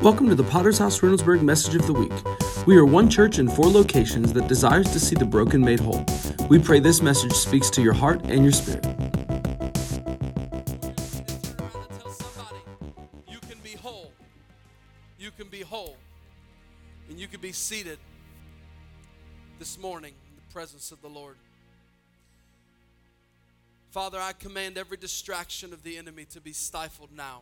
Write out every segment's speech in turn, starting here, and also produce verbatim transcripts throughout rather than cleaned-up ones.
Welcome to the Potter's House Reynoldsburg Message of the Week. We are one church in four locations that desires to see the broken made whole. We pray this message speaks to your heart and your spirit. Turn around and tell somebody, you can be whole. You can be whole. And you can be seated this morning in the presence of the Lord. Father, I command every distraction of the enemy to be stifled now.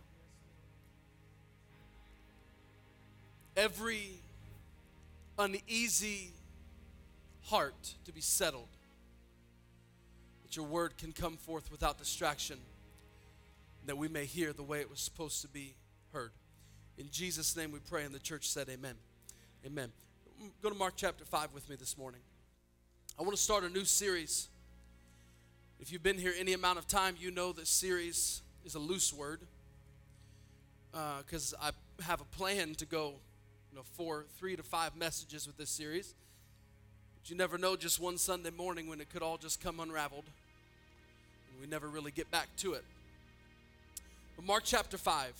Every uneasy heart to be settled. That your word can come forth without distraction. That we may hear the way it was supposed to be heard. In Jesus' name we pray, and the church said amen. Amen. Go to Mark chapter five with me this morning. I want to start a new series. If you've been here any amount of time, you know that series is a loose word. Because uh, I have a plan to go you know, four, three to five messages with this series. But you never know just one Sunday morning when it could all just come unraveled. And we never really get back to it. But Mark chapter five.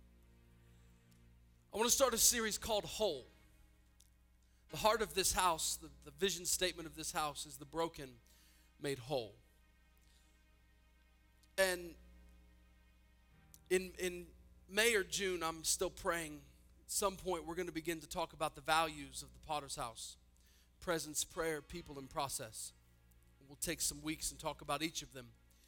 I want to start a series called Whole. The heart of this house, the, the vision statement of this house is the broken made whole. And in in May or June, I'm still praying. At some point, we're going to begin to talk about the values of the Potter's House. Presence, prayer, people, and process. We'll take some weeks and talk about each of them.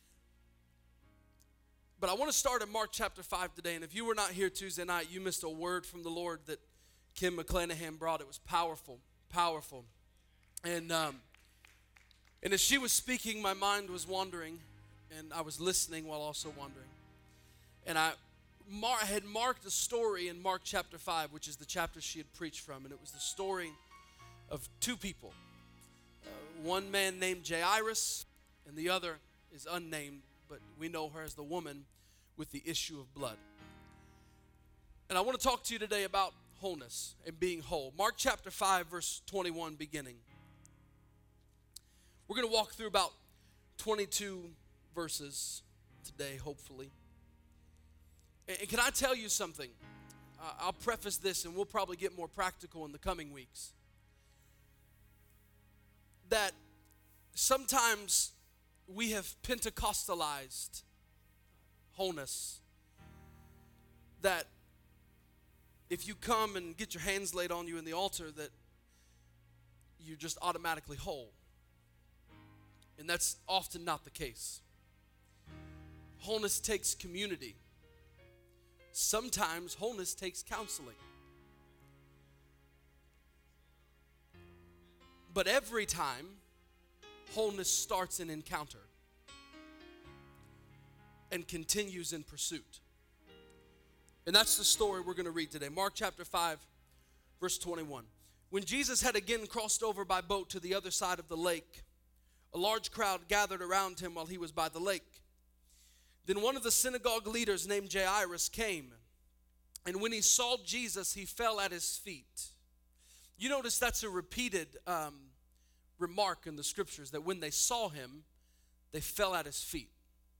But I want to start in Mark chapter five today. And if you were not here Tuesday night, you missed a word from the Lord that Kim McClanahan brought. It was powerful, powerful. And, um, and as she was speaking, my mind was wandering. And I was listening while also wandering. And I mar- had marked a story in Mark chapter five, which is the chapter she had preached from. And it was the story of two people. Uh, one man named Jairus, and the other is unnamed, but we know her as the woman with the issue of blood. And I want to talk to you today about wholeness and being whole. Mark chapter five, verse twenty-one beginning. We're going to walk through about twenty-two verses today, hopefully. And can I tell you something? Uh, I'll preface this, and we'll probably get more practical in the coming weeks. That sometimes we have Pentecostalized wholeness. That if you come and get your hands laid on you in the altar, that you're just automatically whole. And that's often not the case. Wholeness takes community. Sometimes wholeness takes counseling. But every time, wholeness starts in encounter and continues in pursuit. And that's the story we're going to read today. Mark chapter five, verse twenty-one. When Jesus had again crossed over by boat to the other side of the lake, a large crowd gathered around him while he was by the lake. Then one of the synagogue leaders named Jairus came, and when he saw Jesus, he fell at his feet. You notice that's a repeated um, remark in the scriptures, that when they saw him, they fell at his feet.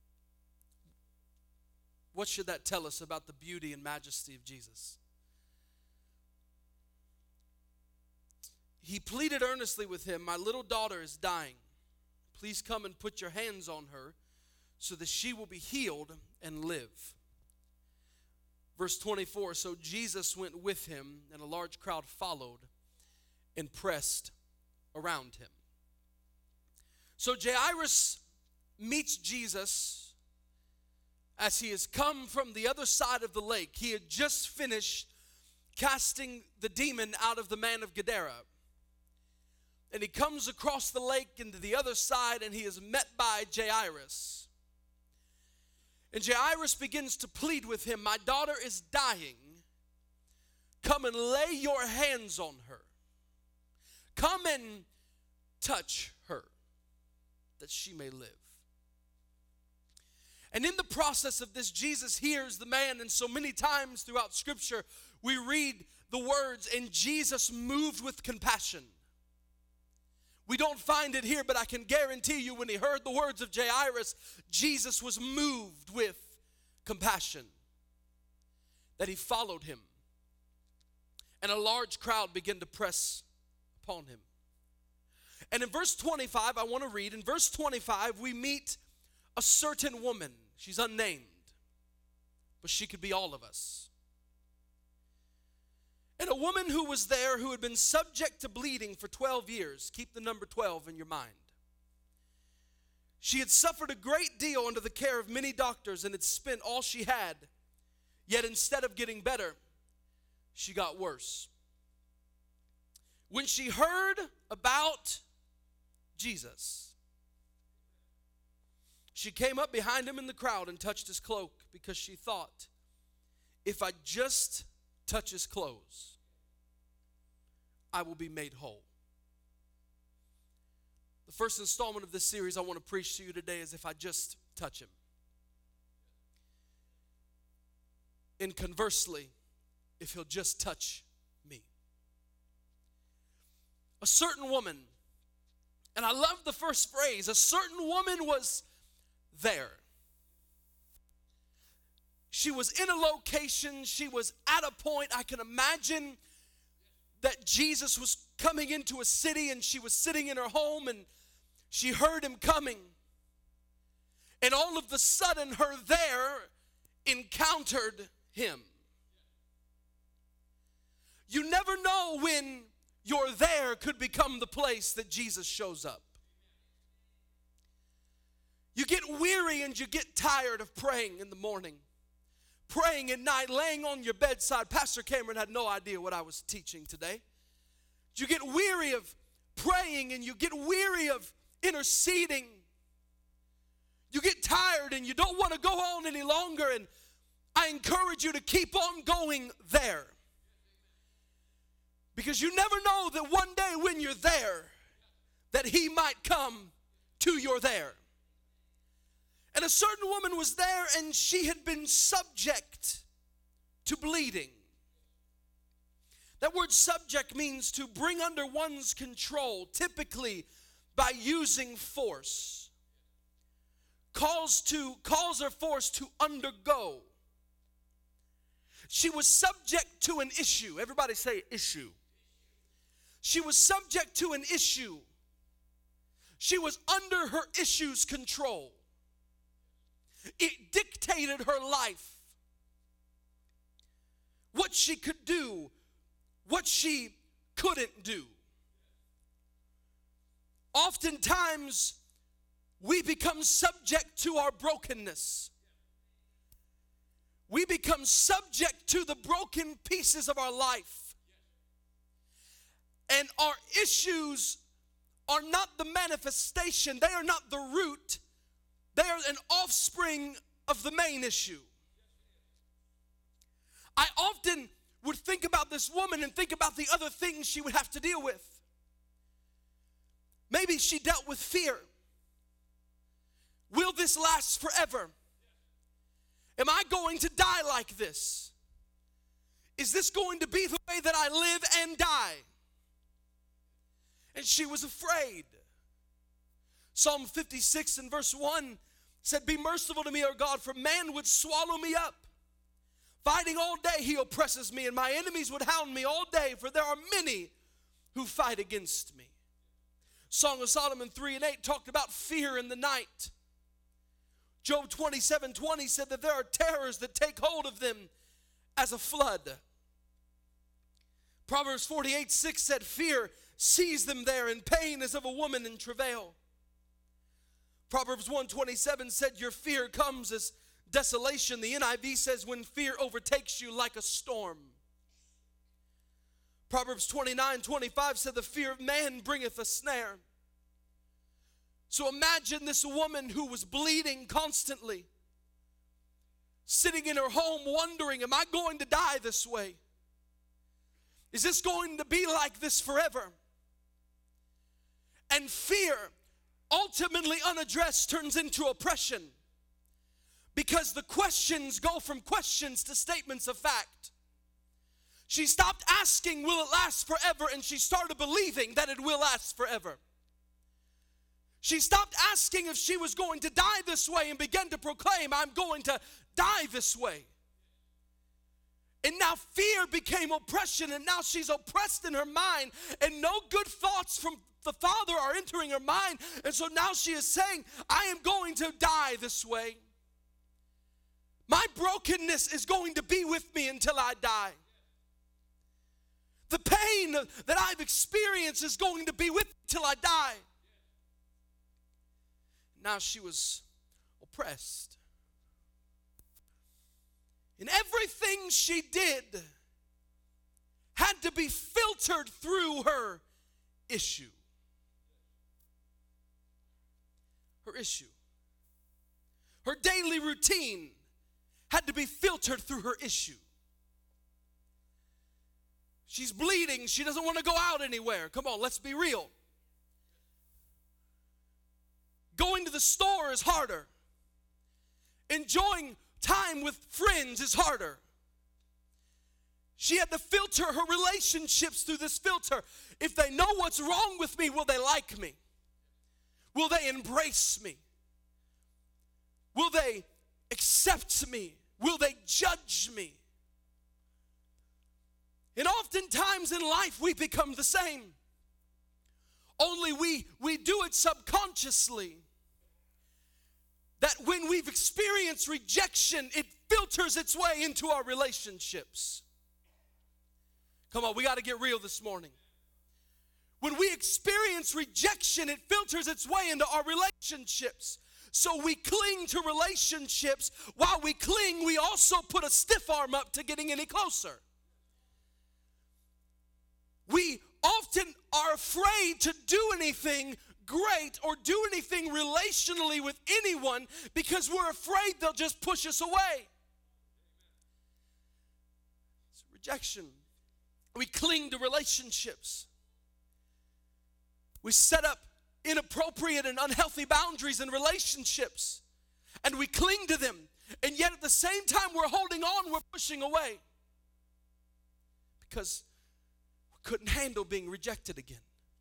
What should that tell us about the beauty and majesty of Jesus? He pleaded earnestly with him, "My little daughter is dying. Please come and put your hands on her so that she will be healed and live." Verse twenty-four, so Jesus went with him, and a large crowd followed and pressed around him. So Jairus meets Jesus as he has come from the other side of the lake. He had just finished casting the demon out of the man of Gadara. And he comes across the lake into the other side, and he is met by Jairus. And Jairus begins to plead with him, "My daughter is dying. Come and lay your hands on her. Come and touch her, that she may live." And in the process of this, Jesus hears the man, and so many times throughout Scripture, we read the words, "And Jesus moved with compassion." We don't find it here, but I can guarantee you when he heard the words of Jairus, Jesus was moved with compassion, that he followed him. and a large crowd began to press upon him. And in verse twenty-five, I want to read, in verse twenty-five, we meet a certain woman. She's unnamed, but she could be all of us. And a woman who was there who had been subject to bleeding for twelve years. Keep the number twelve in your mind. She had suffered a great deal under the care of many doctors and had spent all she had. Yet instead of getting better, she got worse. When she heard about Jesus, she came up behind him in the crowd and touched his cloak because she thought, if I just touch his clothes, I will be made whole. The first installment of this series I want to preach to you today is if I just touch him. And conversely, if he'll just touch me. A certain woman, and I love the first phrase, a certain woman was there. She was in a location, she was at a point. I can imagine that Jesus was coming into a city and she was sitting in her home and she heard him coming. And all of a sudden her there encountered him. You never know when your there could become the place that Jesus shows up. You get weary and you get tired of praying in the morning, praying at night, laying on your bedside. Pastor Cameron had no idea what I was teaching today. You get weary of praying and you get weary of interceding. You get tired and you don't want to go on any longer, and I encourage you to keep on going there. Because you never know that one day when you're there, that he might come to your there. And a certain woman was there and she had been subject to bleeding. That word subject means to bring under one's control, typically by using force. Calls to, calls her force to undergo. She was subject to an issue. Everybody say issue. She was subject to an issue. She was under her issue's control. It dictated her life. What she could do, what she couldn't do. Oftentimes, we become subject to our brokenness. We become subject to the broken pieces of our life. And our issues are not the manifestation. They are not the root. They are an offspring of the main issue. I often would think about this woman and think about the other things she would have to deal with. Maybe she dealt with fear. Will this last forever? Am I going to die like this? Is this going to be the way that I live and die? And she was afraid. Psalm fifty-six and verse one said, be merciful to me, O God, for man would swallow me up. Fighting all day he oppresses me, and my enemies would hound me all day, for there are many who fight against me. Song of Solomon three and eight talked about fear in the night. Job twenty-seven twenty said that there are terrors that take hold of them as a flood. Proverbs forty-eight six said, fear sees them there, and pain is of a woman in travail. Proverbs one twenty-seven said, your fear comes as desolation. The N I V says, when fear overtakes you like a storm. Proverbs twenty-nine twenty-five said, the fear of man bringeth a snare. So imagine this woman who was bleeding constantly, sitting in her home wondering, am I going to die this way? Is this going to be like this forever? And fear, ultimately unaddressed, turns into oppression, because the questions go from questions to statements of fact. She stopped asking, will it last forever? And she started believing that it will last forever. She stopped asking if she was going to die this way and began to proclaim, I'm going to die this way. And now fear became oppression, and now she's oppressed in her mind, and no good thoughts from the Father are entering her mind. And so now she is saying, I am going to die this way. My brokenness is going to be with me until I die. The pain that I've experienced is going to be with me till I die. Now she was oppressed. And everything she did had to be filtered through her issue. Her issue. Her daily routine had to be filtered through her issue. She's bleeding. She doesn't want to go out anywhere. Come on, let's be real. Going to the store is harder. Enjoying time with friends is harder. She had to filter her relationships through this filter. If they know what's wrong with me, will they like me? Will they embrace me? Will they accept me? Will they judge me? And oftentimes in life we become the same. Only we, we do it subconsciously. That when we've experienced rejection, it filters its way into our relationships. Come on, we got to get real this morning. When we experience rejection, it filters its way into our relationships. So we cling to relationships. While we cling, we also put a stiff arm up to getting any closer. We often are afraid to do anything great or do anything relationally with anyone because we're afraid they'll just push us away. It's rejection. We cling to relationships. We set up inappropriate and unhealthy boundaries in relationships, and we cling to them, and yet at the same time we're holding on, we're pushing away because we couldn't handle being rejected again.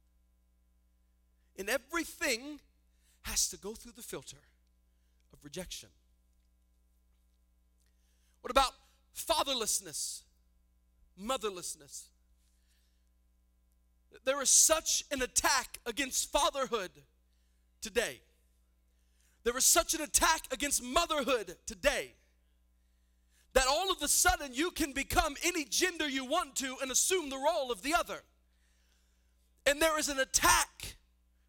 And everything has to go through the filter of rejection. What about fatherlessness, motherlessness? There is such an attack against fatherhood today. There is such an attack against motherhood today that all of a sudden you can become any gender you want to and assume the role of the other. And there is an attack.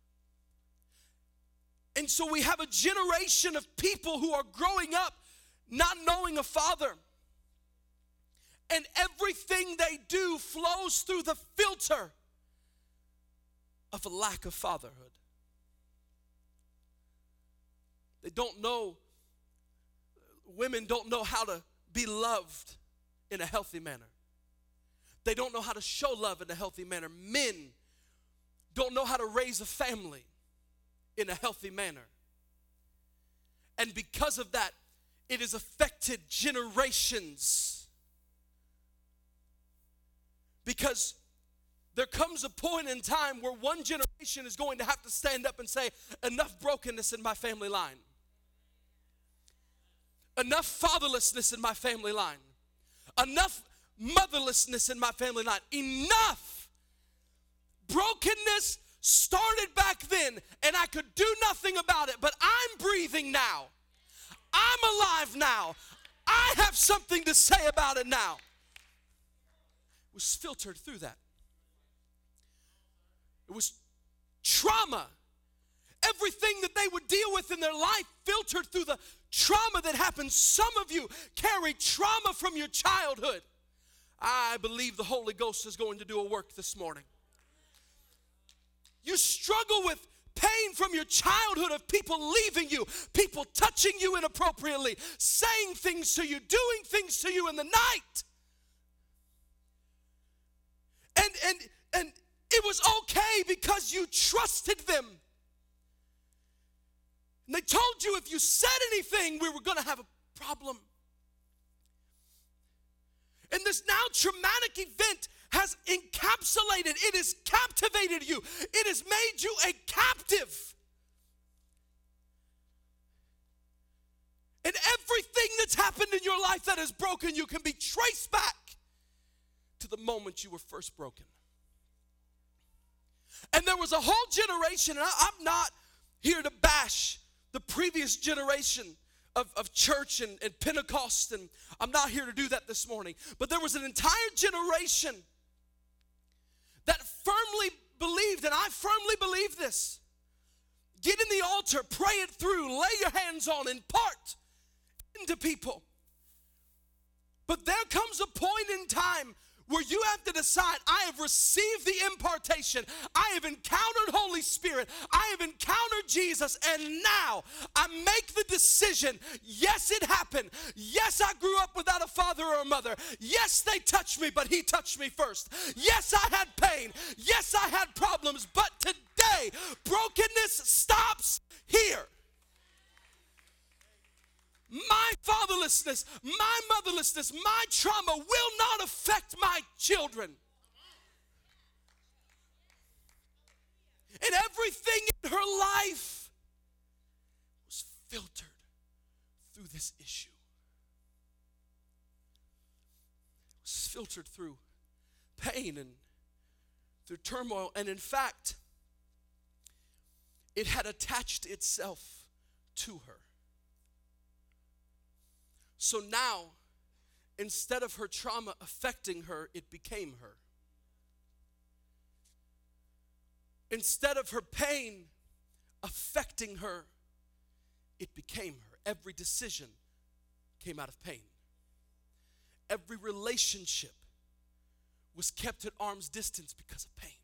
And so we have a generation of people who are growing up not knowing a father. And everything they do flows through the filter of a lack of fatherhood. They don't know, women don't know how to be loved in a healthy manner. They don't know how to show love in a healthy manner. Men don't know how to raise a family in a healthy manner. And because of that, it has affected generations. Because there comes a point in time where one generation is going to have to stand up and say, enough brokenness in my family line. Enough fatherlessness in my family line. Enough motherlessness in my family line. Enough. Brokenness started back then, and I could do nothing about it, but I'm breathing now. I'm alive now. I have something to say about it now. It was filtered through that. It was trauma. Everything that they would deal with in their life filtered through the trauma that happened. Some of you carry trauma from your childhood. I believe the Holy Ghost is going to do a work this morning. You struggle with pain from your childhood of people leaving you, people touching you inappropriately, saying things to you, doing things to you in the night. And and and it was okay because you trusted them. And they told you if you said anything, we were going to have a problem. And this now traumatic event has encapsulated, it has captivated you. It has made you a captive. And everything that's happened in your life that is broken, you can be traced back to the moment you were first broken. And there was a whole generation, and I, I'm not here to bash the previous generation of, of church and, and Pentecost, and I'm not here to do that this morning. But there was an entire generation that firmly believed, and I firmly believe this. Get in the altar, pray it through, lay your hands on, impart into people. But there comes a point in time where you have to decide, I have received the impartation. I have encountered Holy Spirit. I have encountered Jesus. And now I make the decision. Yes, it happened. Yes, I grew up without a father or a mother. Yes, they touched me, but he touched me first. Yes, I had pain. Yes, I had problems. But today, brokenness stops here. My fatherlessness, my motherlessness, my trauma will not affect my children. And everything in her life was filtered through this issue. It was filtered through pain and through turmoil. And in fact, it had attached itself to her. So now, instead of her trauma affecting her, it became her. Instead of her pain affecting her, it became her. Every decision came out of pain. Every relationship was kept at arm's distance because of pain.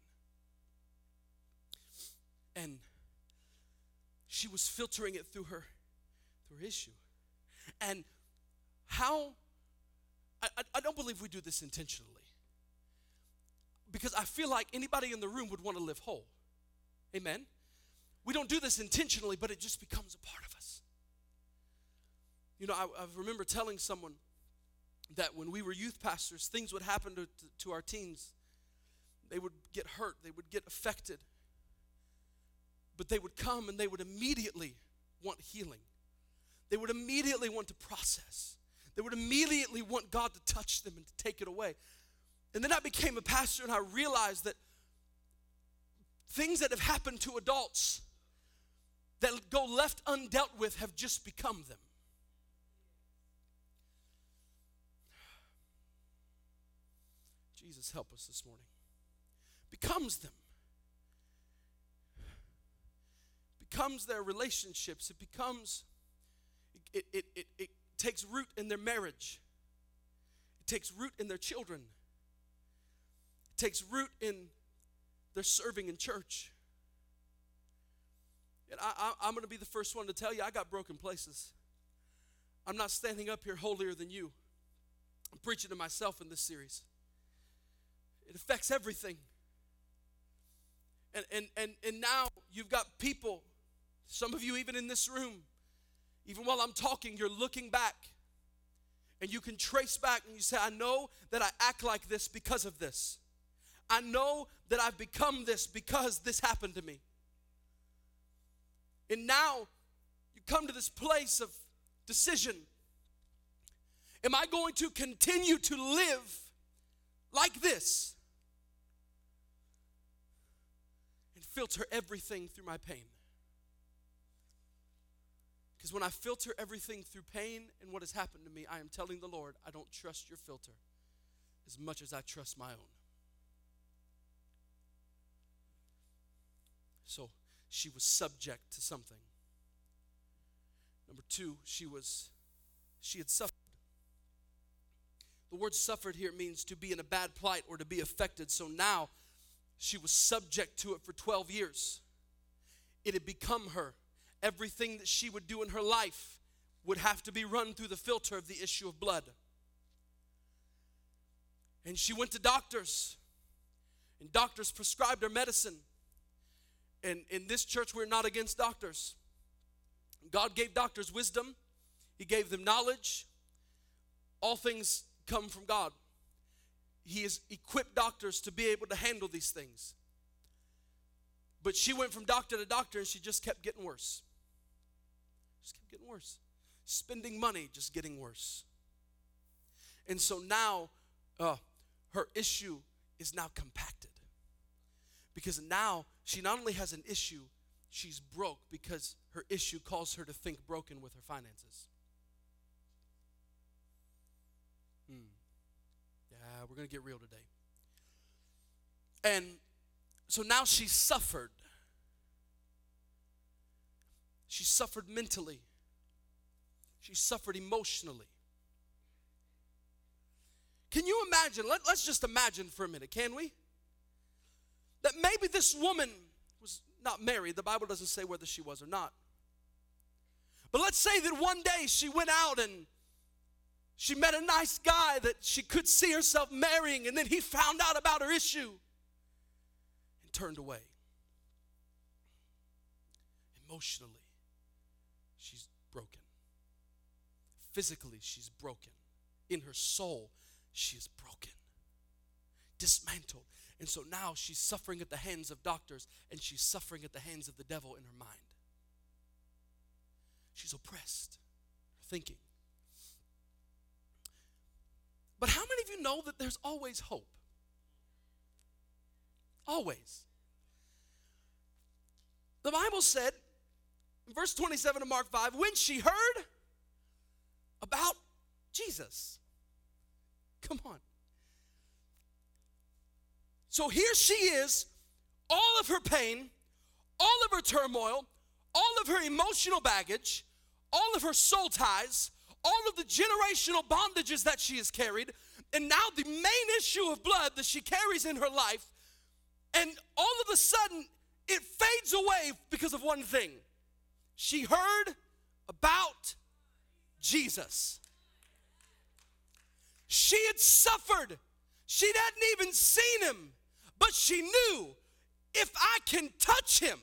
And she was filtering it through her, through her issue. And how, I, I don't believe we do this intentionally. Because I feel like anybody in the room would want to live whole. Amen? We don't do this intentionally, but it just becomes a part of us. You know, I, I remember telling someone that when we were youth pastors, things would happen to, to, to our teens. They would get hurt, they would get affected. But they would come and they would immediately want healing. They would immediately want to process. They would immediately want God to touch them and to take it away. And then I became a pastor and I realized that things that have happened to adults that go left undealt with have just become them. Jesus, help us this morning. Becomes them. Becomes their relationships. It becomes, it, it, it, it takes root in their marriage. It takes root in their children. It takes root in their serving in church. And I, I, I'm going to be the first one to tell you, I got broken places. I'm not standing up here holier than you. I'm preaching to myself in this series. It affects everything. And, and, and, and now you've got people, some of you even in this room, even while I'm talking, you're looking back and you can trace back and you say, I know that I act like this because of this. I know that I've become this because this happened to me. And now you come to this place of decision. Am I going to continue to live like this and filter everything through my pain? Because when I filter everything through pain and what has happened to me, I am telling the Lord, I don't trust your filter as much as I trust my own. So she was subject to something. Number two, she was, she had suffered. The word suffered here means to be in a bad plight or to be affected. So now she was subject to it for twelve years. It had become her. Everything that she would do in her life would have to be run through the filter of the issue of blood. And she went to doctors, and doctors prescribed her medicine. And in this church, we're not against doctors. God gave doctors wisdom. He gave them knowledge. All things come from God. He has equipped doctors to be able to handle these things. But she went from doctor to doctor and she just kept getting worse. Just kept getting worse. spending money, just getting worse. And so now uh, her issue is now compacted. Because now she not only has an issue, she's broke because her issue calls her to think broken with her finances. Hmm. Yeah, we're going to get real today. And so now she's suffered. She suffered mentally. She suffered emotionally. Can you imagine? Let, let's just imagine for a minute, can we? That maybe this woman was not married. The Bible doesn't say whether she was or not. But let's say that one day she went out and she met a nice guy that she could see herself marrying, and then he found out about her issue and turned away. Emotionally, she's broken. Physically, she's broken. In her soul, she is broken, dismantled. And so now she's suffering at the hands of doctors, and she's suffering at the hands of the devil in her mind. She's oppressed, thinking. But how many of you know that there's always hope? Always. The Bible said, in verse twenty-seven of Mark five, when she heard about Jesus. Come on. So here she is, all of her pain, all of her turmoil, all of her emotional baggage, all of her soul ties, all of the generational bondages that she has carried, and now the main issue of blood that she carries in her life, and all of a sudden it fades away because of one thing. She heard about Jesus. She had suffered. She hadn't even seen him, but she knew, if I can touch him,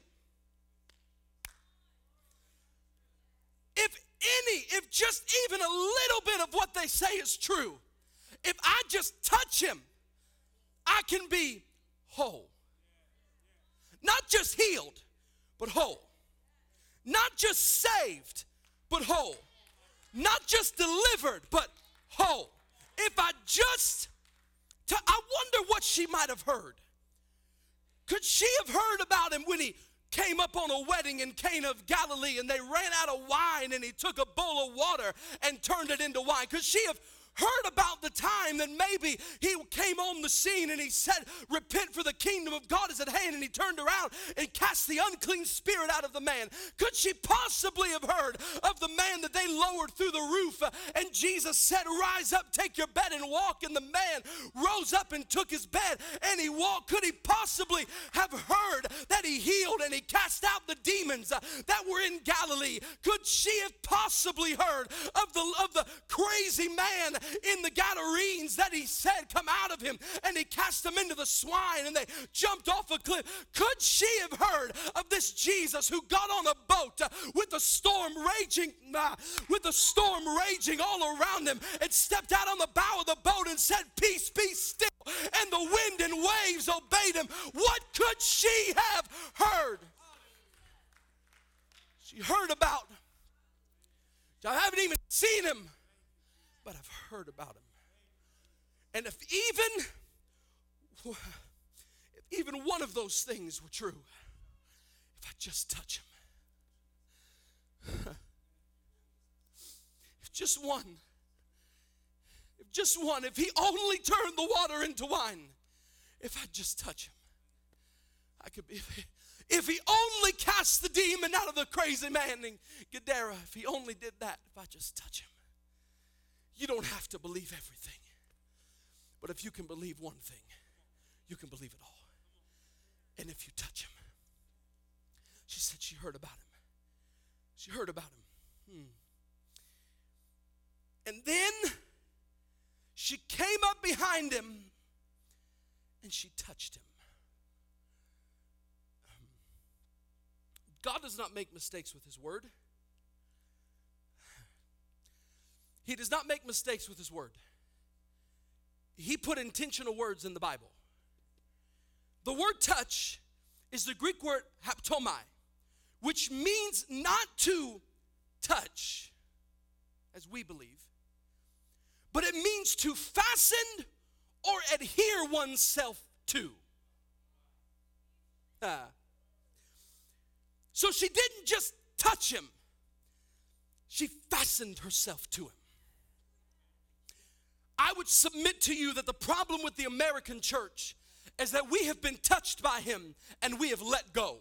if any, if just even a little bit of what they say is true, if I just touch him, I can be whole. Not just healed, but whole. Not just saved, but whole. Not just delivered, but whole. If I just, t- I wonder what she might have heard. Could she have heard about him when he came up on a wedding in Cana of Galilee and they ran out of wine and he took a bowl of water and turned it into wine? Could she have heard about the time that maybe he came on the scene and he said, repent, for the kingdom of God is at hand, and he turned around and cast the unclean spirit out of the man? Could she possibly have heard of the man that they lowered through the roof uh, and Jesus said, rise up, take your bed and walk, and the man rose up and took his bed and he walked? Could he possibly have heard that he healed and he cast out the demons uh, that were in Galilee? Could she have possibly heard of the, of the crazy man in the Gadarenes that he said come out of him, and he cast them into the swine and they jumped off a cliff? Could she have heard of this Jesus who got on a boat uh, with the storm raging uh, with the storm raging all around him, and stepped out on the bow of the boat and said, peace, be still, and the wind and waves obeyed him? What could she have heard? She heard about, I haven't even seen him, but I've heard about him. And if even, if even one of those things were true, if I just touch him, if just one, if just one, if he only turned the water into wine, if I just touch him, I could be, if, if he only cast the demon out of the crazy man in Gadara, if he only did that, if I just touch him. You don't have to believe everything. But if you can believe one thing, you can believe it all. And if you touch him, she said she heard about him. She heard about him. Hmm. And then she came up behind him and she touched him. Um, God does not make mistakes with his word. He does not make mistakes with his word. He put intentional words in the Bible. The word touch is the Greek word haptomai, which means not to touch, as we believe, but it means to fasten or adhere oneself to. Ah. So she didn't just touch him, she fastened herself to him. I would submit to you that the problem with the American church is that we have been touched by him and we have let go.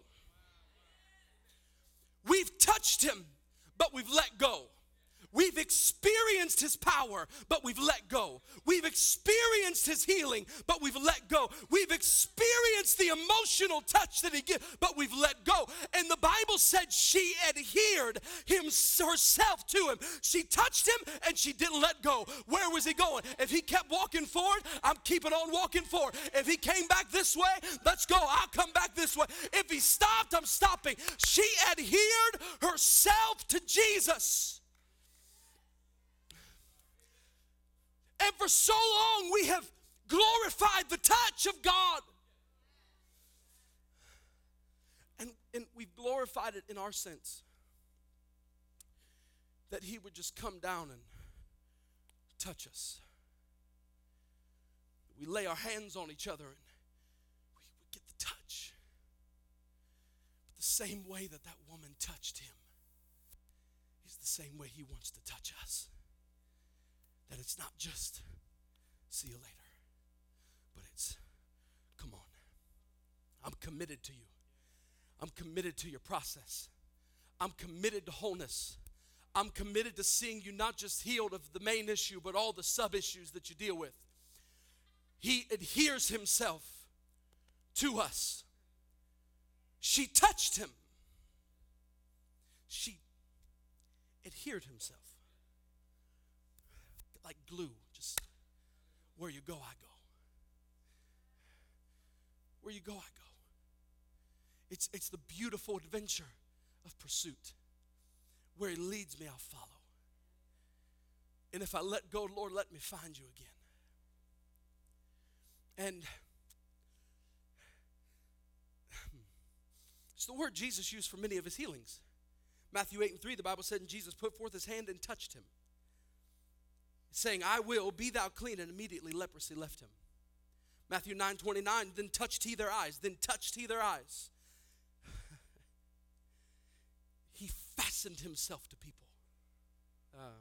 We've touched him, but we've let go. We've experienced his power, but we've let go. We've experienced his healing, but we've let go. We've experienced the emotional touch that he gives, but we've let go. And the Bible said she adhered him, herself to him. She touched him and she didn't let go. Where was he going? If he kept walking forward, I'm keeping on walking forward. If he came back this way, let's go. I'll come back this way. If he stopped, I'm stopping. She adhered herself to Jesus. And for so long, we have glorified the touch of God. And, and we've glorified it in our sense. That he would just come down and touch us. We lay our hands on each other and we, we get the touch. But the same way that that woman touched him is the same way he wants to touch us. That it's not just, see you later, but it's, come on. I'm committed to you. I'm committed to your process. I'm committed to wholeness. I'm committed to seeing you not just healed of the main issue, but all the sub-issues that you deal with. He adheres himself to us. She touched him. She adhered himself. Like glue, just where you go, I go. Where you go, I go. It's, it's the beautiful adventure of pursuit. Where he leads me, I'll follow. And if I let go, Lord, let me find you again. And it's the word Jesus used for many of his healings. Matthew eight and three, the Bible said, and Jesus put forth his hand and touched him, saying, I will, be thou clean, and immediately leprosy left him. Matthew nine twenty-nine, then touched he their eyes, then touched he their eyes. He fastened himself to people. Uh,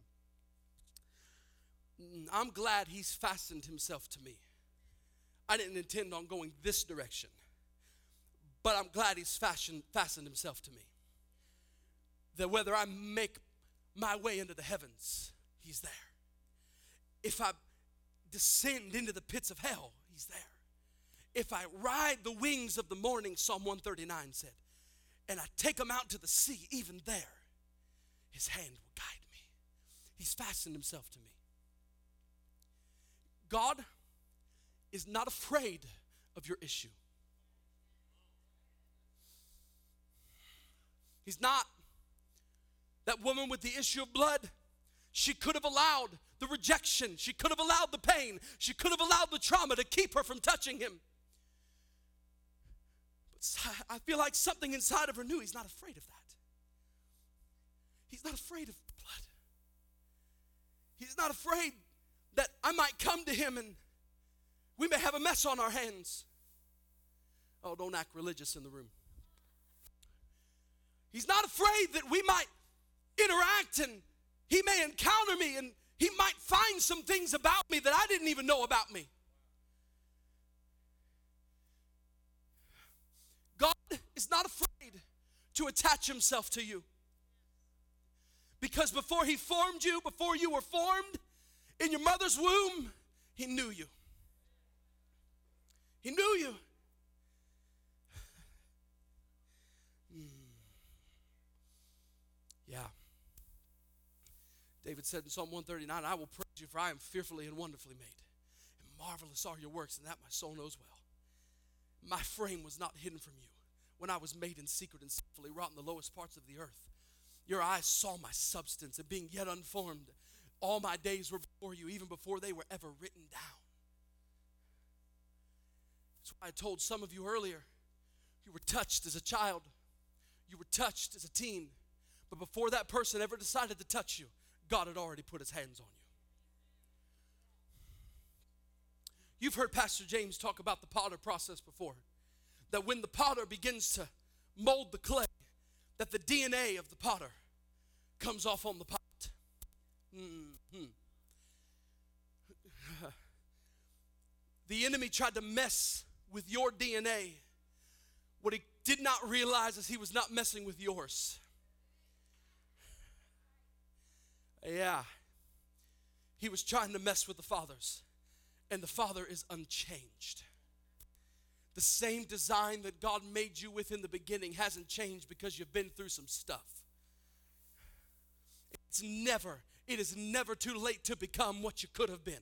I'm glad he's fastened himself to me. I didn't intend on going this direction, but I'm glad he's fastened, fastened himself to me. That whether I make my way into the heavens, he's there. If I descend into the pits of hell, he's there. If I ride the wings of the morning, Psalm one thirty-nine said, and I take him out to the sea, even there, his hand will guide me. He's fastened himself to me. God is not afraid of your issue. He's not. That woman with the issue of blood, she could have allowed the rejection. She could have allowed the pain. She could have allowed the trauma to keep her from touching him. But I feel like something inside of her knew he's not afraid of that. He's not afraid of blood. He's not afraid that I might come to him and we may have a mess on our hands. Oh, don't act religious in the room. He's not afraid that we might interact and he may encounter me and he might find some things about me that I didn't even know about me. God is not afraid to attach himself to you. Because before he formed you, before you were formed in your mother's womb, he knew you. He knew you. Mm. Yeah. David said in Psalm one thirty-nine, I will praise you, for I am fearfully and wonderfully made. And marvelous are your works, and that my soul knows well. My frame was not hidden from you when I was made in secret and skillfully wrought in the lowest parts of the earth. Your eyes saw my substance, and being yet unformed, all my days were before you, even before they were ever written down. That's why I told some of you earlier, you were touched as a child. You were touched as a teen. But before that person ever decided to touch you, God had already put his hands on you. You've heard Pastor James talk about the potter process before. That when the potter begins to mold the clay, that the D N A of the potter comes off on the pot. Mm-hmm. The enemy tried to mess with your D N A. What he did not realize is he was not messing with yours. Yeah. He was trying to mess with the Father's. And the Father is unchanged. The same design that God made you with in the beginning hasn't changed because you've been through some stuff. It's never, it is never too late to become what you could have been.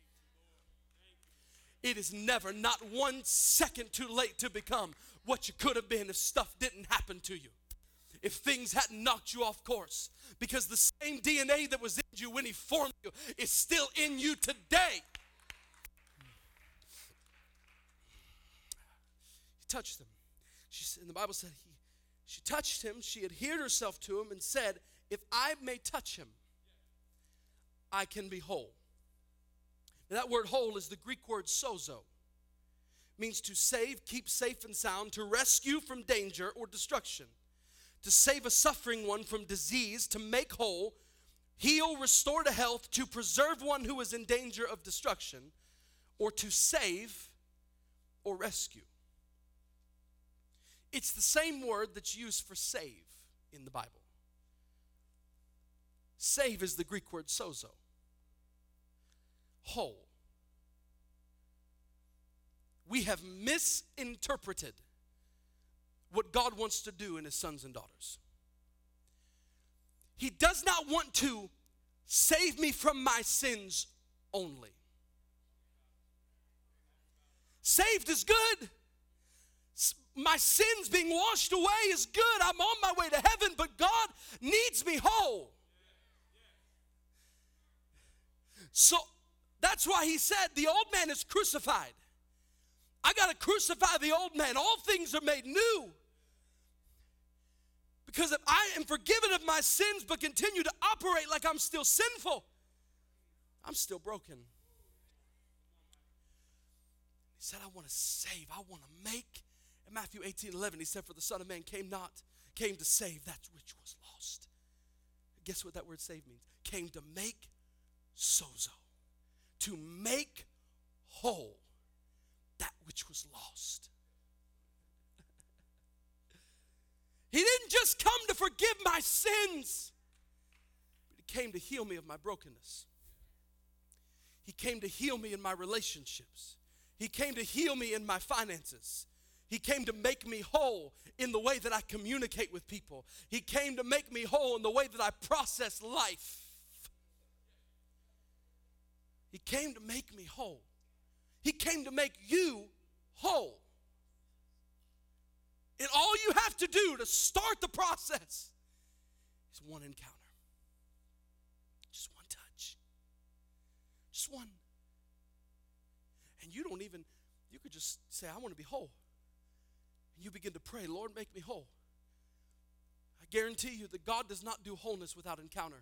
It is never, not one second too late to become what you could have been if stuff didn't happen to you. If things hadn't knocked you off course. Because the same D N A that was in you when he formed you is still in you today. He touched him. She, and the Bible said he, she touched him. She adhered herself to him and said, if I may touch him, I can be whole. Now, that word whole is the Greek word sozo. It means to save, keep safe and sound, to rescue from danger or destruction, to save a suffering one from disease, to make whole, heal, restore to health, to preserve one who is in danger of destruction, or to save or rescue. It's the same word that's used for save in the Bible. Save is the Greek word sozo. Whole. We have misinterpreted what God wants to do in his sons and daughters. He does not want to save me from my sins only. Saved is good. My sins being washed away is good. I'm on my way to heaven, but God needs me whole. So that's why he said the old man is crucified. I got to crucify the old man. All things are made new. Because if I am forgiven of my sins but continue to operate like I'm still sinful, I'm still broken. He said, I want to save. I want to make. In Matthew eighteen eleven, he said, for the Son of Man came not, came to save that which was lost. Guess what that word save means? Came to make sozo. To make whole that which was lost. He didn't just come to forgive my sins, but he came to heal me of my brokenness. He came to heal me in my relationships. He came to heal me in my finances. He came to make me whole in the way that I communicate with people. He came to make me whole in the way that I process life. He came to make me whole. He came to make you whole. And all you have to do to start the process is one encounter. Just one touch. Just one. And you don't even, you could just say, I want to be whole. And you begin to pray, Lord, make me whole. I guarantee you that God does not do wholeness without encounter.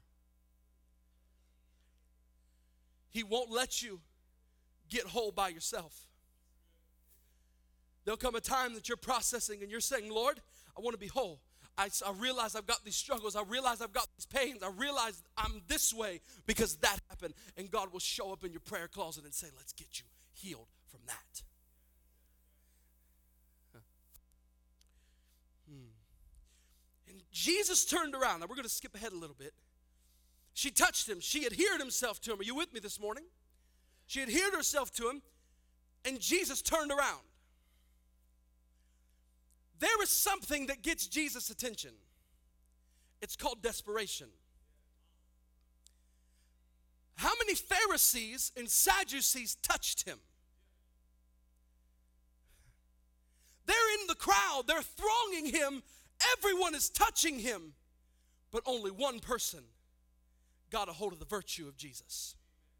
He won't let you get whole by yourself. There'll come a time that you're processing and you're saying, Lord, I want to be whole. I, I realize I've got these struggles. I realize I've got these pains. I realize I'm this way because that happened. And God will show up in your prayer closet and say, let's get you healed from that. Huh. Hmm. And Jesus turned around. Now we're going to skip ahead a little bit. She touched him. She adhered herself to him. Are you with me this morning? She adhered herself to him, and Jesus turned around. There is something that gets Jesus' attention. It's called desperation. How many Pharisees and Sadducees touched him? They're in the crowd. They're thronging him. Everyone is touching him. But only one person got a hold of the virtue of Jesus.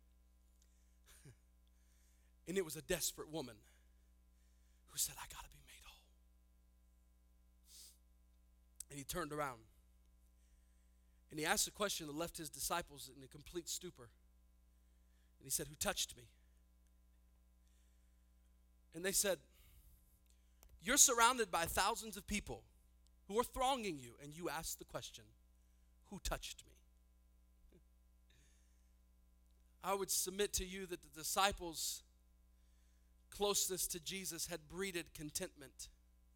And it was a desperate woman who said, I got to be made whole. And he turned around And he asked a question that left his disciples in a complete stupor. And he said, "Who touched me?" And they said, "You're surrounded by thousands of people who are thronging you, and you ask the question, 'Who touched me?'" I would submit to you that the disciples' closeness to Jesus had breeded contentment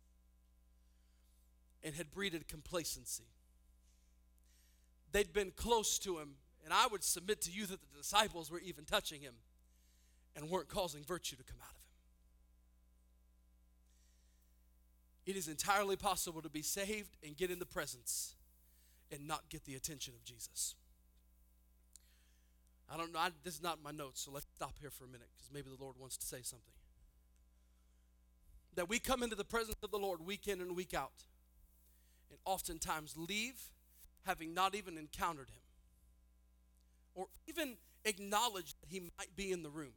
and had breeded complacency. They'd been close to him, and I would submit to you that the disciples were even touching him and weren't causing virtue to come out of him. It is entirely possible to be saved and get in the presence and not get the attention of Jesus. I don't know, I, this is not in my notes, so let's stop here for a minute because maybe the Lord wants to say something. That we come into the presence of the Lord week in and week out and oftentimes leave having not even encountered him or even acknowledged that he might be in the room.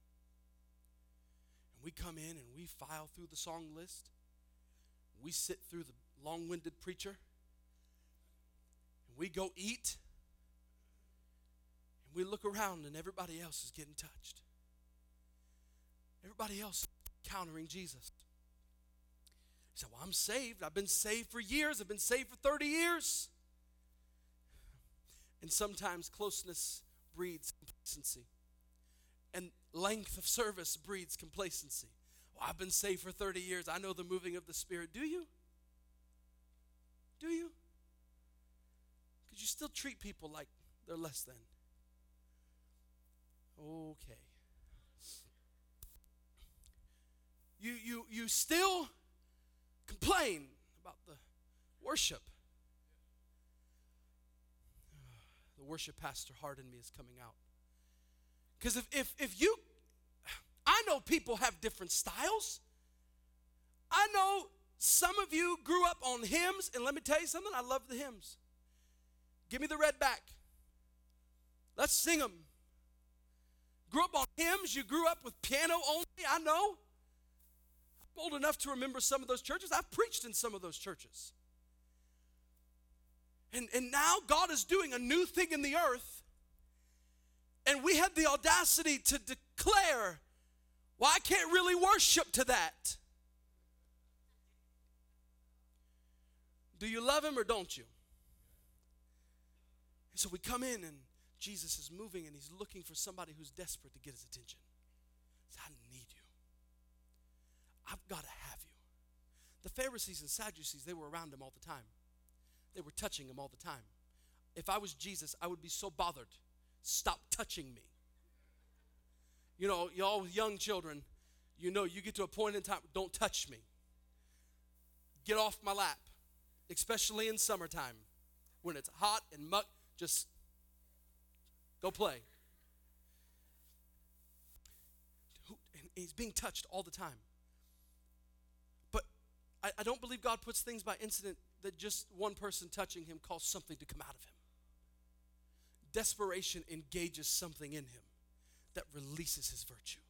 And we come in and we file through the song list. We sit through the long-winded preacher. And we go eat. And we look around and everybody else is getting touched. Everybody else is encountering Jesus. You say, "Well, I'm saved. I've been saved for years. I've been saved for thirty years. And sometimes closeness breeds complacency. And length of service breeds complacency. "Well, I've been saved for thirty years. I know the moving of the Spirit." Do you? Do you? Because you still treat people like they're less than. Okay. You, you, you still complain about the worship. The worship pastor heart in me is coming out. Because if, if, if you, I know people have different styles. I know some of you grew up on hymns, and let me tell you something, I love the hymns. Give me the red back. Let's sing them. Grew up on hymns, you grew up with piano only, I know. I'm old enough to remember some of those churches. I've preached in some of those churches. And, and now God is doing a new thing in the earth. And we had the audacity to declare, "Well, I can't really worship to that." Do you love him or don't you? And so we come in and Jesus is moving and he's looking for somebody who's desperate to get his attention. He says, "I need you. I've got to have you." The Pharisees and Sadducees, they were around him all the time. They were touching him all the time. If I was Jesus, I would be so bothered. Stop touching me. You know, y'all with young children, you know, you get to a point in time, don't touch me. Get off my lap, especially in summertime when it's hot and muck, just go play. And he's being touched all the time. But I, I don't believe God puts things by incident that just one person touching him caused something to come out of him. Desperation engages something in him that releases his virtue.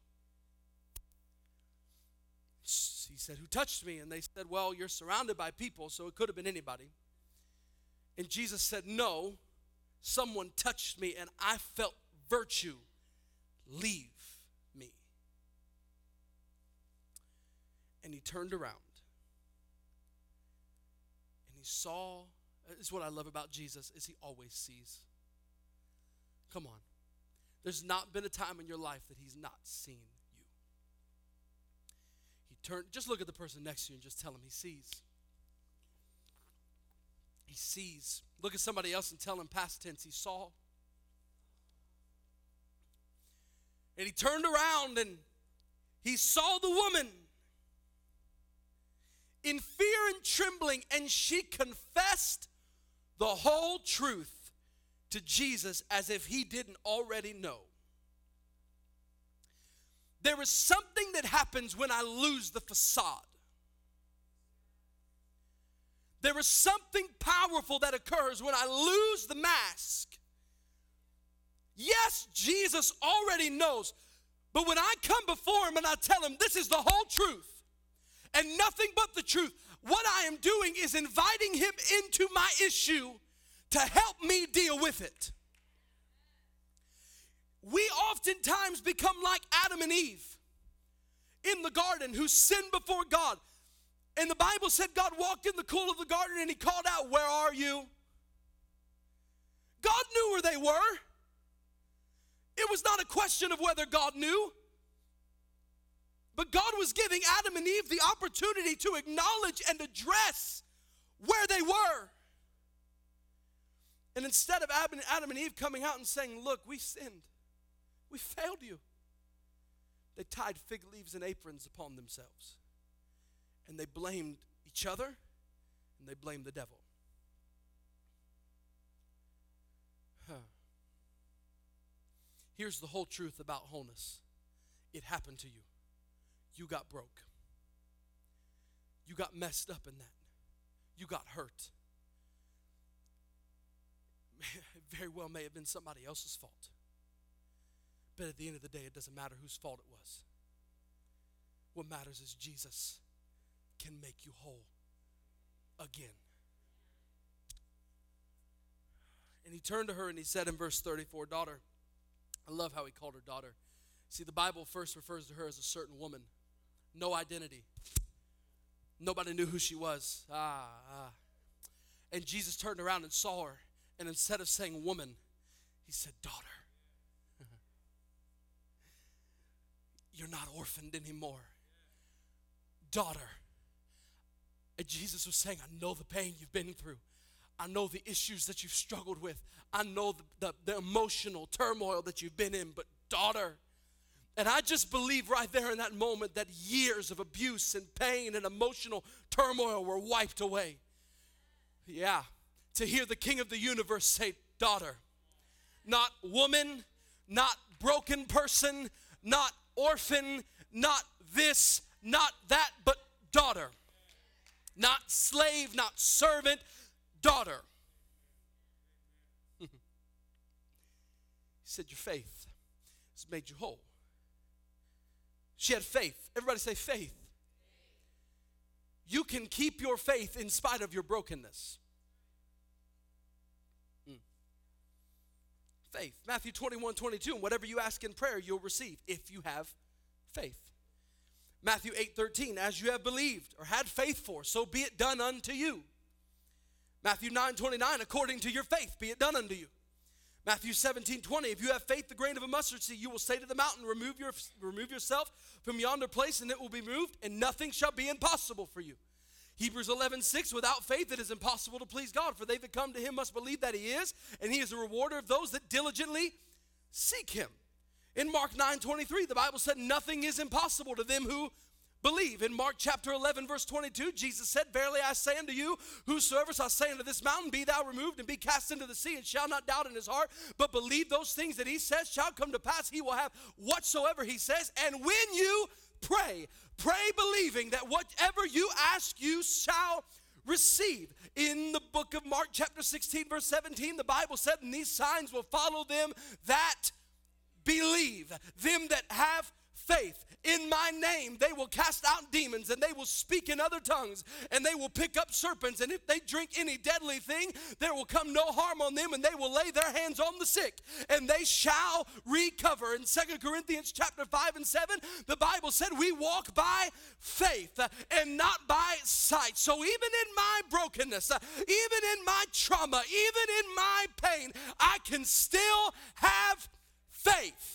He said, "Who touched me?" And they said, "Well, you're surrounded by people, so it could have been anybody." And Jesus said, "No, someone touched me and I felt virtue leave me." And he turned around. And he saw, this is what I love about Jesus, is he always sees. Come on. There's not been a time in your life that he's not seen you. He turned, just look at the person next to you and just tell him he sees. He sees. Look at somebody else and tell him past tense, he saw. And he turned around and he saw the woman in fear and trembling, and she confessed the whole truth to Jesus as if he didn't already know. There is something that happens when I lose the facade. There is something powerful that occurs when I lose the mask. Yes, Jesus already knows, but when I come before him and I tell him this is the whole truth and nothing but the truth, what I am doing is inviting him into my issue to help me deal with it. We oftentimes become like Adam and Eve in the garden who sinned before God. And the Bible said God walked in the cool of the garden and he called out, "Where are you?" God knew where they were. It was not a question of whether God knew. But God was giving Adam and Eve the opportunity to acknowledge and address where they were. And instead of Adam and Eve coming out and saying, "Look, we sinned. We failed you," they tied fig leaves and aprons upon themselves. And they blamed each other and they blamed the devil. Huh. Here's the whole truth about wholeness. It happened to you. You got broke. You got messed up in that. You got hurt. It very well may have been somebody else's fault. But at the end of the day, it doesn't matter whose fault it was. What matters is Jesus can make you whole again. And he turned to her and he said in verse thirty-four, "Daughter," I love how he called her daughter. See, the Bible first refers to her as a certain woman. No identity. Nobody knew who she was. Ah, ah. And Jesus turned around and saw her. And instead of saying woman, he said, "Daughter." You're not orphaned anymore. Daughter. And Jesus was saying, I know the pain you've been through. I know the issues that you've struggled with. I know the, the, the emotional turmoil that you've been in. But daughter, and I just believe right there in that moment that years of abuse and pain and emotional turmoil were wiped away. Yeah. To hear the King of the universe say, daughter. Not woman, not broken person, not orphan, not this, not that, but daughter. Not slave, not servant, daughter. He said, your faith has made you whole. She had faith. Everybody say faith. You can keep your faith in spite of your brokenness. Faith. Matthew twenty-one, twenty-two, and whatever you ask in prayer, you'll receive if you have faith. Matthew eight, thirteen, as you have believed or had faith for, so be it done unto you. Matthew nine, twenty-nine, according to your faith, be it done unto you. Matthew seventeen, twenty, if you have faith the grain of a mustard seed, you will say to the mountain, remove, your, remove yourself from yonder place, and it will be moved, and nothing shall be impossible for you. Hebrews eleven, six, without faith it is impossible to please God, for they that come to him must believe that he is, and he is a rewarder of those that diligently seek him. In Mark nine, twenty-three, the Bible said nothing is impossible to them who believe. In Mark chapter eleven, verse twenty-two, Jesus said, verily I say unto you, whosoever shall say unto this mountain, be thou removed and be cast into the sea, and shall not doubt in his heart, but believe those things that he says shall come to pass, he will have whatsoever he says. And when you pray, pray believing that whatever you ask you shall receive. In the book of Mark chapter sixteen, verse seventeen, the Bible said, and these signs will follow them that believe, them that have faith. In my name they will cast out demons, and they will speak in other tongues, and they will pick up serpents, and if they drink any deadly thing, there will come no harm on them, and they will lay their hands on the sick, and they shall recover. In Second Corinthians chapter five and seven, the Bible said we walk by faith and not by sight. So even in my brokenness, even in my trauma, even in my pain, I can still have faith.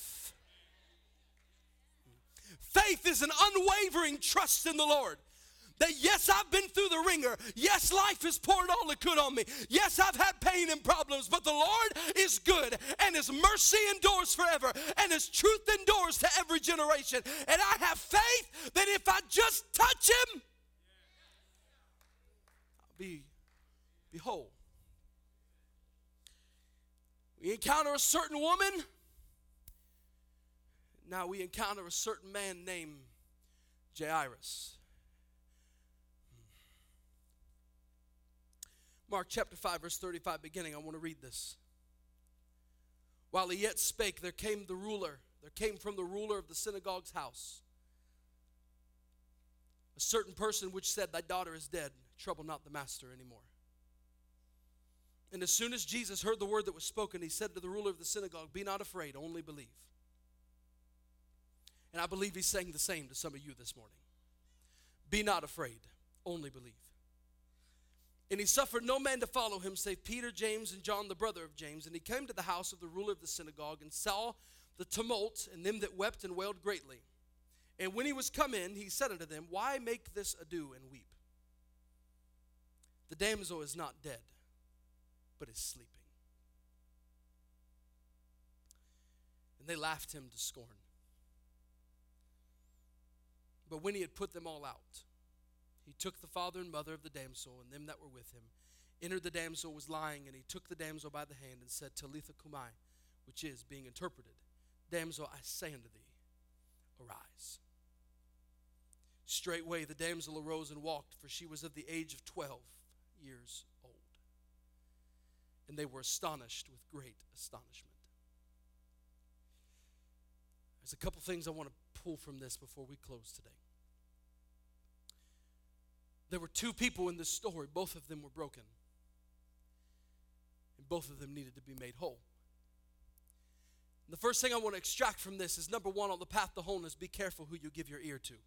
Faith is an unwavering trust in the Lord. That yes, I've been through the ringer. Yes, life has poured all it could on me. Yes, I've had pain and problems, but the Lord is good, and his mercy endures forever, and his truth endures to every generation. And I have faith that if I just touch him, I'll be, be whole. We encounter a certain woman. Now we encounter a certain man named Jairus. Mark chapter five, verse thirty-five, beginning, I want to read this. While he yet spake, there came the ruler, there came from the ruler of the synagogue's house a certain person which said, thy daughter is dead, trouble not the master anymore. And as soon as Jesus heard the word that was spoken, he said to the ruler of the synagogue, "Be not afraid, only believe." And I believe he's saying the same to some of you this morning. Be not afraid, only believe. And he suffered no man to follow him, save Peter, James, and John, the brother of James. And he came to the house of the ruler of the synagogue, and saw the tumult, and them that wept and wailed greatly. And when he was come in, he said unto them, "Why make this ado and weep? The damsel is not dead, but is sleeping." And they laughed him to scorn. But when he had put them all out, he took the father and mother of the damsel and them that were with him, entered the damsel was lying, and he took the damsel by the hand and said, "Talitha cumi," which is, being interpreted, "Damsel, I say unto thee, arise." Straightway the damsel arose and walked, for she was of the age of twelve years old. And they were astonished with great astonishment. There's a couple things I want to pull from this before we close today. There were two people in this story. Both of them were broken. And both of them needed to be made whole. And the first thing I want to extract from this is, number one, on the path to wholeness, be careful who you give your ear to.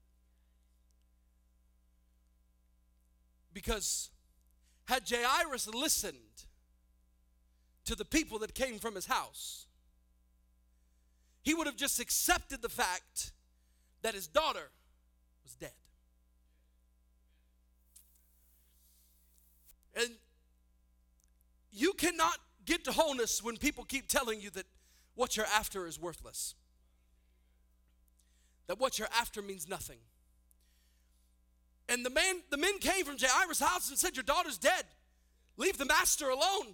Because had Jairus listened to the people that came from his house, he would have just accepted the fact that his daughter was dead. And you cannot get to wholeness when people keep telling you that what you're after is worthless, that what you're after means nothing. And the man, the men came from Jairus' house and said, "Your daughter's dead. Leave the master alone."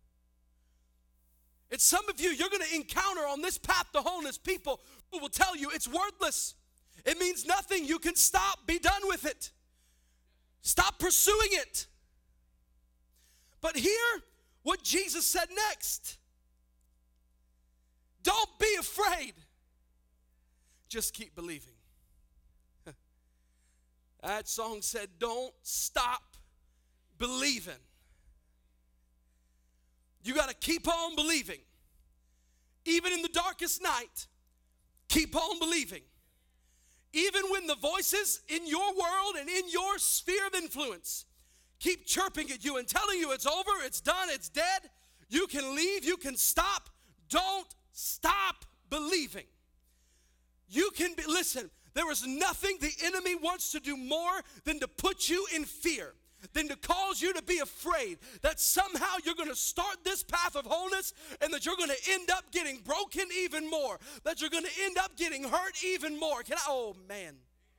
And some of you, you're going to encounter on this path to wholeness people who will tell you it's worthless. It means nothing. You can stop. Be done with it. Stop pursuing it. But hear what Jesus said next. Don't be afraid. Just keep believing. That song said, don't stop believing. You got to keep on believing. Even in the darkest night, keep on believing. Even when the voices in your world and in your sphere of influence keep chirping at you and telling you it's over, it's done, it's dead, you can leave, you can stop. Don't stop believing. You can be, listen, there is nothing the enemy wants to do more than to put you in fear, than to cause you to be afraid that somehow you're going to start this path of wholeness and that you're going to end up getting broken even more, that you're going to end up getting hurt even more. Can I, oh man.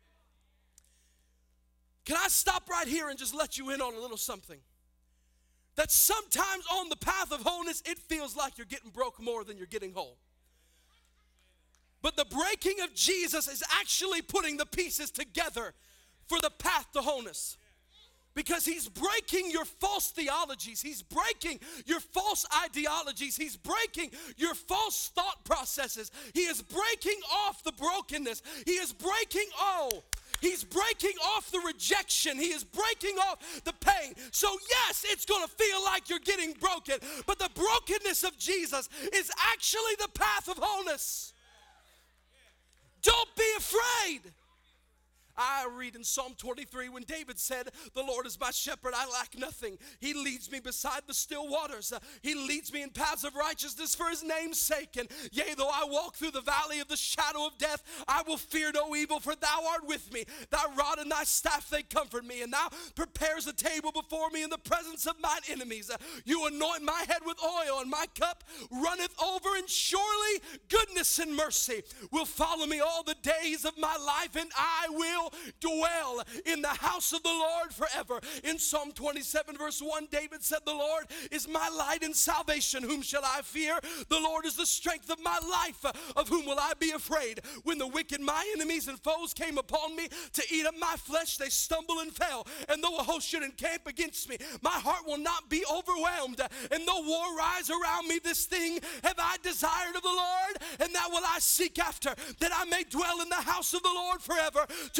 Can I stop right here and just let you in on a little something? That sometimes on the path of wholeness, it feels like you're getting broke more than you're getting whole. But the breaking of Jesus is actually putting the pieces together for the path to wholeness. Because he's breaking your false theologies. He's breaking your false ideologies. He's breaking your false thought processes. He is breaking off the brokenness. He is breaking, oh, he's breaking off the rejection. He is breaking off the pain. So yes, it's going to feel like you're getting broken. But the brokenness of Jesus is actually the path of wholeness. Don't be afraid. I read in Psalm twenty-three when David said, "The Lord is my shepherd, I lack nothing. He leads me beside the still waters. Uh, he leads me in paths of righteousness for his name's sake. And yea, though I walk through the valley of the shadow of death, I will fear no evil, for thou art with me. Thy rod and thy staff, they comfort me. And thou prepares a table before me in the presence of mine enemies. Uh, you anoint my head with oil, and my cup runneth over. And surely goodness and mercy will follow me all the days of my life, and I will dwell in the house of the Lord forever." In Psalm twenty-seven verse one, David said, "The Lord is my light and salvation. Whom shall I fear? The Lord is the strength of my life. Of whom will I be afraid? When the wicked, my enemies and foes, came upon me to eat up my flesh, they stumble and fell. And though a host should encamp against me, my heart will not be overwhelmed. And though war rise around me, this thing have I desired of the Lord, and that will I seek after, that I may dwell in the house of the Lord forever, to inquire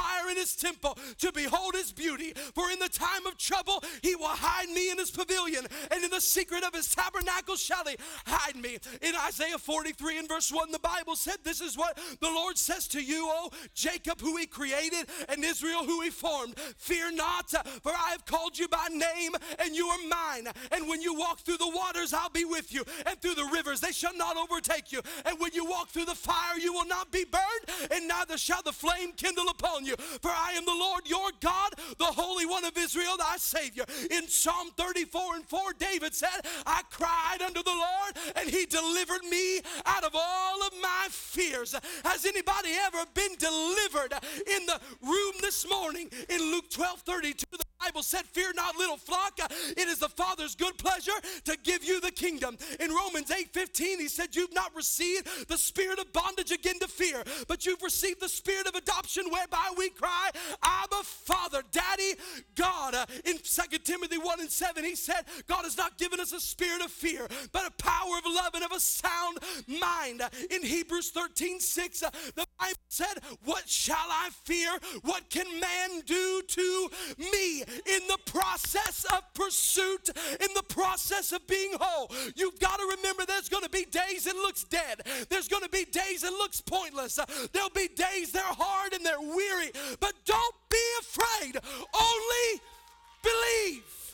desire in his temple to behold his beauty. For in the time of trouble he will hide me in his pavilion, and in the secret of his tabernacle shall he hide me. In Isaiah forty-three and verse one, the Bible said, this is what the Lord says to you, O Jacob, who he created, and Israel, who he formed. Fear not, for I have called you by name, and you are mine. And when you walk through the waters, I'll be with you, and through the rivers, they shall not overtake you. And when you walk through the fire, you will not be burned, and neither shall the flame kindle upon you. For I am the Lord your God, the Holy One of Israel, thy Savior. In Psalm thirty-four and four, David said, I cried unto the Lord, and he delivered me out of all of my fears. Has anybody ever been delivered in the room this morning? In Luke twelve thirty-two, the Bible said, fear not, little flock, it is the Father's good pleasure to give you the kingdom. In Romans eight fifteen, he said, you've not received the spirit of bondage again to fear, but you've received the spirit of adoption, whereby we cry, Abba, Father, Daddy, God. Uh, in Second Timothy one and seven, he said, God has not given us a spirit of fear, but a power of love and of a sound mind. Uh, in Hebrews thirteen six, uh, the Bible said, what shall I fear? What can man do to me? In the process of pursuit, in the process of being whole, you've got to remember there's going to be days it looks dead. There's going to be days it looks pointless. Uh, there'll be days they're hard and they're weary. But don't be afraid. Only believe.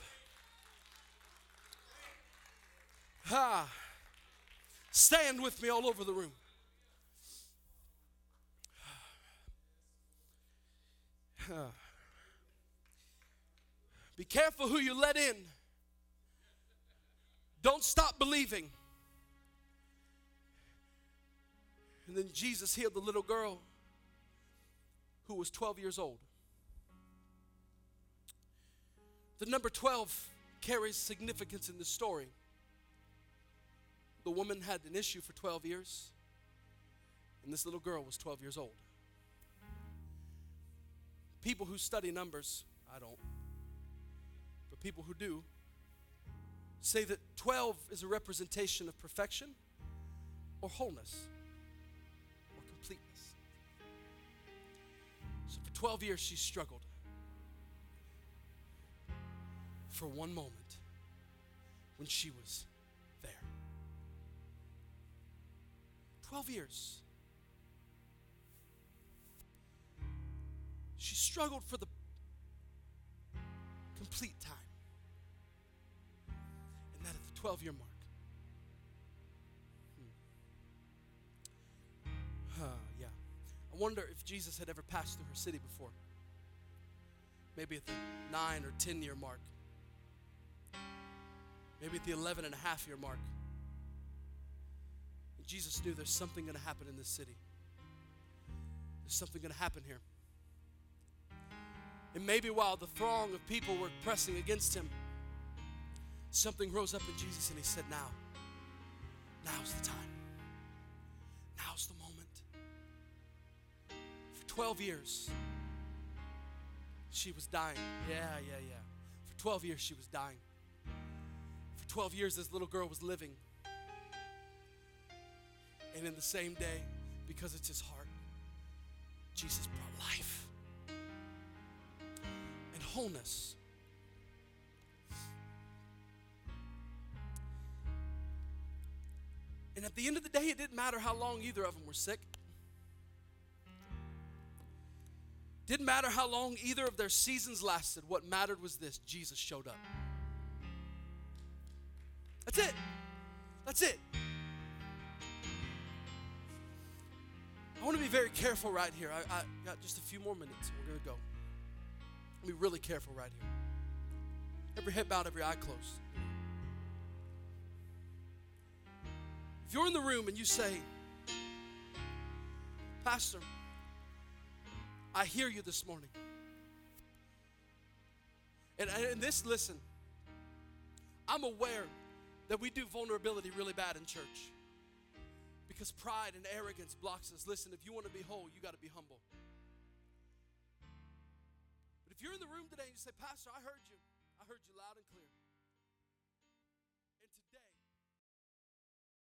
Ah, stand with me all over the room. Ah. Be careful who you let in. Don't stop believing. And then Jesus healed the little girl who was twelve years old. The number twelve carries significance in this story. The woman had an issue for twelve years, and this little girl was twelve years old. People who study numbers, I don't, but people who do, say that twelve is a representation of perfection or wholeness or completeness. So for twelve years she struggled. For one moment when she was there. twelve years. She struggled for the complete time. And that at the twelve-year mark. Hmm. Uh, yeah. I wonder if Jesus had ever passed through her city before. Maybe at the nine or ten-year mark. Maybe at the eleven and a half year mark. And Jesus knew there's something going to happen in this city. There's something going to happen here. And maybe while the throng of people were pressing against him, something rose up in Jesus and he said, now, now's the time. Now's the moment. For twelve years, she was dying. Yeah, yeah, yeah. For twelve years, she was dying. For twelve years, this little girl was living. And in the same day, because it's his heart, Jesus brought life and wholeness. And at the end of the day, it didn't matter how long either of them were sick. Didn't matter how long either of their seasons lasted. What mattered was this: Jesus showed up. That's it. That's it. I want to be very careful right here. I, I got just a few more minutes. We're going to go. Be really careful right here. Every head bowed, every eye closed. If you're in the room and you say, Pastor, I hear you this morning. And, and this, listen, I'm aware that we do vulnerability really bad in church because pride and arrogance blocks us. Listen, if you want to be whole, you got to be humble. But if you're in the room today and you say, Pastor, I heard you. I heard you loud and clear.